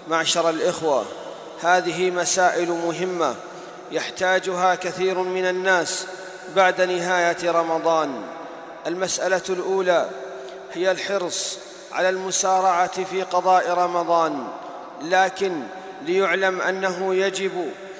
معشر الإخوة، هذه مسائل مهمة يحتاجها كثير من الناس بعد نهاية رمضان. المسألة الأولى هي الحرص على المسارعة في قضاء رمضان، لكن ليعلم أنه يجب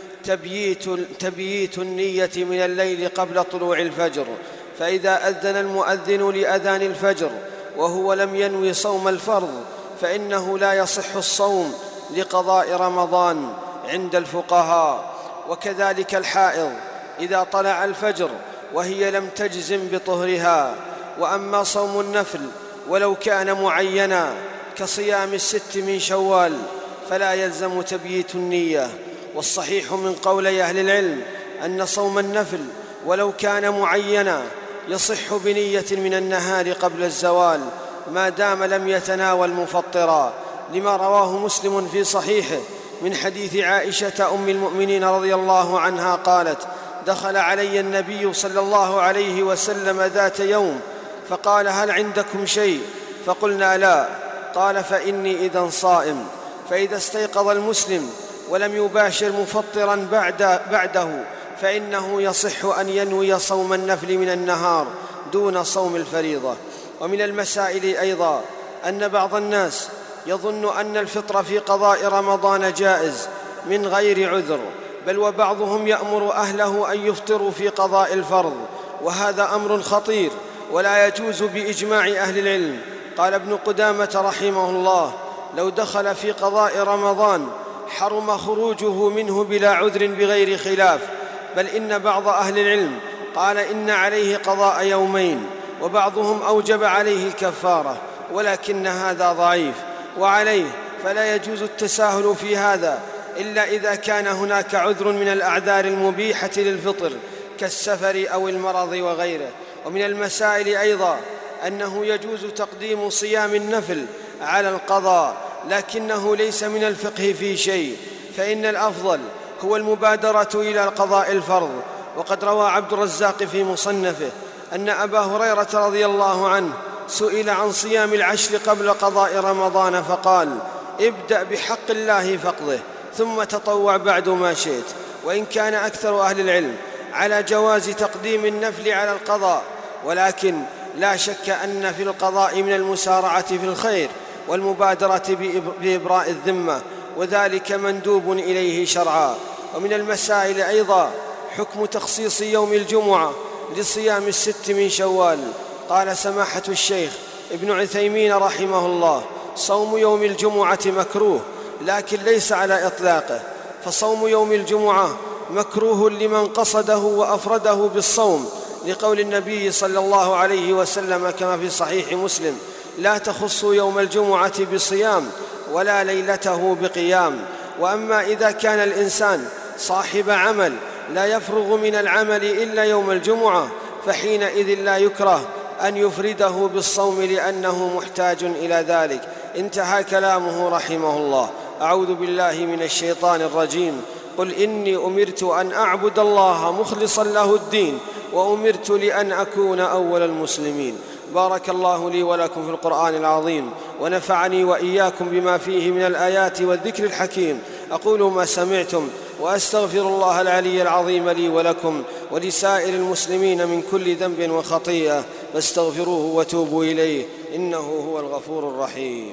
تبييت النية من الليل قبل طلوع الفجر، فإذا أذن المؤذن لأذان الفجر وهو لم ينوي صوم الفرض فإنه لا يصح الصوم لقضاء رمضان عند الفقهاء. وكذلك الحائض إذا طلع الفجر وهي لم تجزم بطهرها. وأما صوم النفل ولو كان معينا كصيام 6 من شوال فلا يلزم تبييت النية. والصحيح من قولي أهل العلم أن صوم النفل ولو كان معينا يصح بنية من النهار قبل الزوال ما دام لم يتناول مفطرا، لما رواه مسلم في صحيحه من حديث عائشة أم المؤمنين رضي الله عنها قالت: دخل علي النبي صلى الله عليه وسلم ذات يوم فقال: هل عندكم شيء؟ فقلنا: لا. قال: فإني إذن صائم. فإذا استيقظ المسلم ولم يباشر مفطرا بعده فإنه يصح أن ينوي صوم النفل من النهار دون صوم الفريضة. ومن المسائل أيضا أن بعض الناس يظن أن الفطر في قضاء رمضان جائز من غير عذر، بل وبعضهم يأمر أهله أن يفطروا في قضاء الفرض، وهذا أمر خطير ولا يجوز بإجماع أهل العلم. قال ابن قدامة رحمه الله: لو دخل في قضاء رمضان حرم خروجه منه بلا عذر بغير خلاف، بل إن بعض أهل العلم قال إن عليه قضاء يومين، وبعضهم أوجب عليه الكفارة، ولكن هذا ضعيف. وعليه فلا يجوز التساهل في هذا إلا إذا كان هناك عذر من الأعذار المبيحة للفطر كالسفر أو المرض وغيره. ومن المسائل أيضا أنه يجوز تقديم صيام النفل على القضاء، لكنه ليس من الفقه في شيء، فإن الأفضل هو المبادرة إلى قضاء الفرض. وقد روى عبد الرزاق في مصنفه أن أبا هريرة رضي الله عنه سئل عن صيام العشر قبل قضاء رمضان فقال: ابدأ بحق الله فاقضه ثم تطوع بعد ما شئت. وإن كان أكثر أهل العلم على جواز تقديم النفل على القضاء، ولكن لا شك أن في القضاء من المسارعة في الخير والمبادرة بإبراء الذمة، وذلك مندوب إليه شرعا. ومن المسائل أيضا حكم تخصيص يوم الجمعة لصيام 6 من شوال. قال سماحة الشيخ ابن عثيمين رحمه الله: صوم يوم الجمعة مكروه، لكن ليس على إطلاقه، فصوم يوم الجمعة مكروه لمن قصده وأفرده بالصوم، لقول النبي صلى الله عليه وسلم كما في صحيح مسلم: لا تخصوا يوم الجمعة بصيام ولا ليلته بقيام. وأما إذا كان الإنسان صاحب عمل لا يفرغ من العمل إلا يوم الجمعة فحينئذ لا يكره أن يفرده بالصوم لأنه محتاج إلى ذلك. انتهى كلامه رحمه الله. أعوذ بالله من الشيطان الرجيم. قل إني أمرت أن أعبد الله مخلصا له الدين وأمرت لأن أكون أول المسلمين. بارك الله لي ولكم في القرآن العظيم، ونفعني وإياكم بما فيه من الآيات والذكر الحكيم. أقول ما سمعتم وأستغفر الله العلي العظيم لي ولكم ولسائر المسلمين من كل ذنب وخطيئة، فاستغفروه وتوبوا إليه إنه هو الغفور الرحيم.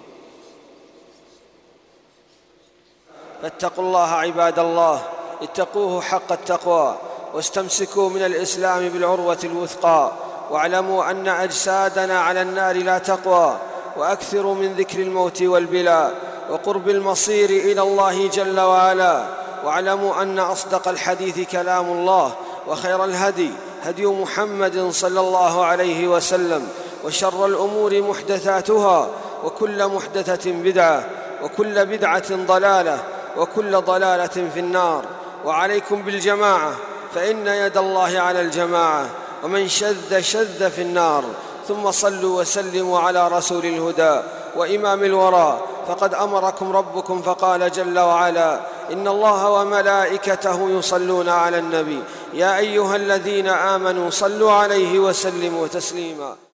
فاتقوا الله عباد الله، اتقوه حق التقوى، واستمسكوا من الإسلام بالعروة الوثقى، واعلموا أن أجسادنا على النار لا تقوى، وأكثروا من ذكر الموت والبلاء وقرب المصير إلى الله جل وعلا. واعلموا أن أصدق الحديث كلام الله، وخير الهدي هدي محمد صلى الله عليه وسلم، وشر الأمور محدثاتها، وكل محدثة بدعة، وكل بدعة ضلالة، وكل ضلالة في النار. وعليكم بالجماعة، فإن يد الله على الجماعة، ومن شذ شذ في النار. ثم صلوا وسلموا على رسول الهدى وإمام الورى، فقد أمركم ربكم فقال جل وعلا: إن الله وملائكته يصلون على النبي يا أيها الذين آمنوا صلوا عليه وسلموا تسليما.